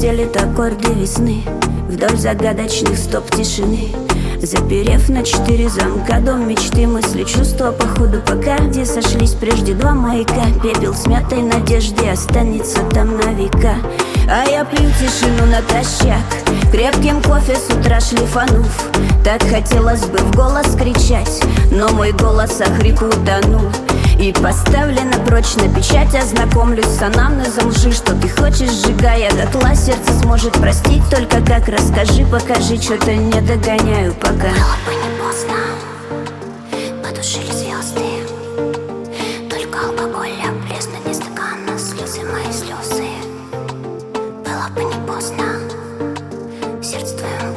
стелит аккорды весны вдоль загадочных стоп тишины. Заперев на 4 замка дом мечты, мысли, чувства по ходу пока, где сошлись прежде два маяка. Пепел смятой надежды останется там на века. А я пью тишину натощак, крепким кофе с утра шлифанув. Так хотелось бы в голос кричать, но мой голос охрип и утонул. И поставлена прочно печать, ознакомлюсь с анамнезом лжи, что ты хочешь, сжигая дотла. Сердце сможет простить только как, расскажи, покажи, что-то не догоняю пока. Было бы не поздно, потушили звезды, только алкоголь облез на дне стакана, слезы мои слезы. Было бы не поздно, сердце твоим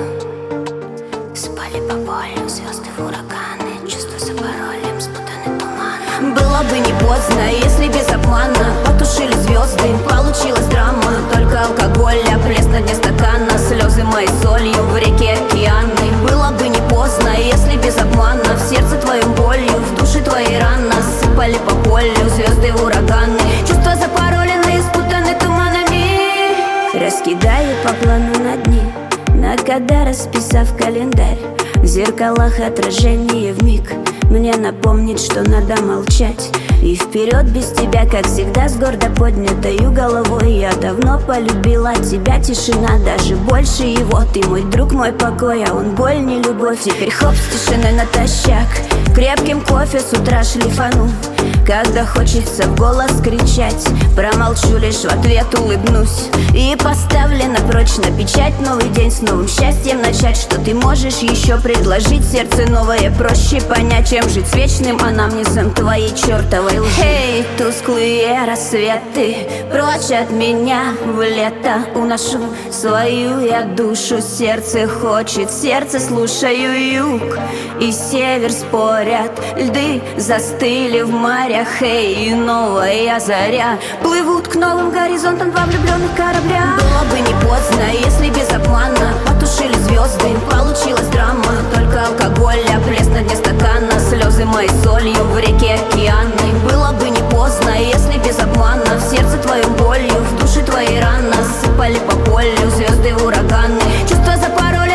болью, спали по полю звезды в ураганы, чувства за паролем, спутаны туманом. Было бы не поздно, если без обмана потушили звезды, получилась драма. Только алкоголь облез на дне стакана, слезы мои солью в реке океаны. Было бы не поздно, если без обмана в сердце твоим болью, в душе твоей раны сыпали по полю звезды в ураганы, чувства запаролены, спутаны туманами. Раскидаю по плану на дни, на года расписав календарь. В зеркалах отражение вмиг мне напомнит, что надо молчать. И вперед без тебя, как всегда, с гордо поднятою головой. Я давно полюбила тебя, тишина даже больше его. Ты мой друг, мой покой, а он боль, не любовь. Теперь хоп, с тишиной натощак, крепким кофе с утра шлифану. Когда хочется в голос кричать, промолчу, лишь в ответ улыбнусь. И поставлена прочно печать, новый день с новым счастьем начать. Что ты можешь еще предложить? Сердце новое проще понять, чем жить с вечным анамнезом твоей чертовой лжи. Эй, тусклые рассветы, прочь от меня в лето уношу свою я душу. Сердце хочет, сердце слушаю юг и север спорят. Льды застыли в морях, эй, и новая заря плывут к новым горизонтам два влюбленных корабля. Было бы не поздно, если без обмана потушили звезды, получилась драма. Только алкоголь облез на дне стакана, слезы мои солью в реке океаны. Было бы не поздно, если без обмана в сердце твоим болью, в душе твоей раны сыпали по полю звезды в ураганы, чувства за пароль.